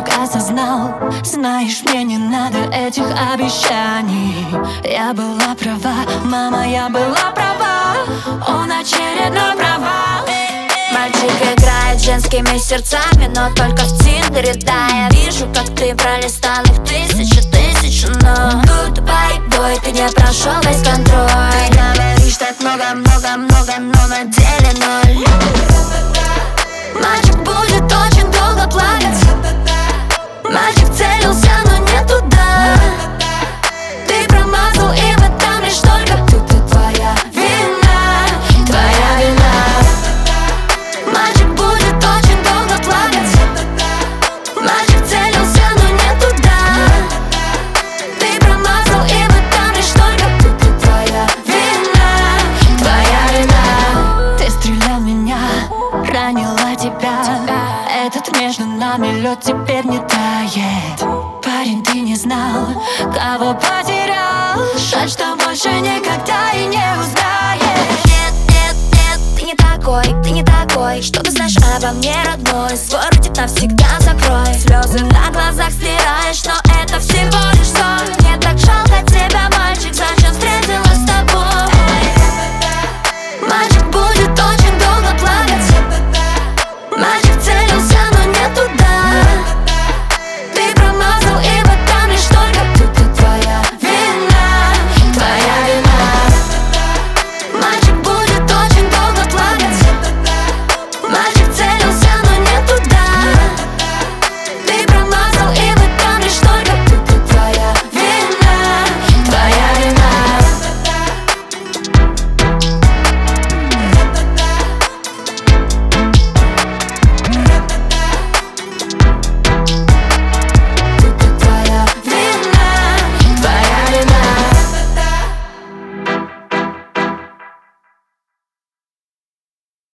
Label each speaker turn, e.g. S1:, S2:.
S1: осознал. Знаешь, мне не надо этих обещаний. Я была права, мама, я была права. Он очередной провал.
S2: Мальчик играет женскими сердцами, но только в Тиндере, да. Я вижу, как ты пролистал их тысячи, но goodbye, boy, ты не прошел весь контроль. Ты говоришь так много, но на деле ноль. Мальчик будет очень долго плакать. Мальчик целился, но не туда. Ты промазал, и в этом лишь только тут твоя вина, твоя вина. Мальчик будет очень долго плакать. Мальчик целился, но не туда. Ты промазал, и в этом лишь только тут твоя вина, твоя вина.
S1: Ты стрелял меня, ранила тебя. Этот между нами лед теперь не тает. Парень, ты не знал, кого потерял. Жаль, что больше никогда и не узнаешь.
S2: Нет, ты не такой. Что ты знаешь обо мне, родной? Свой ротик навсегда закрой. Слезы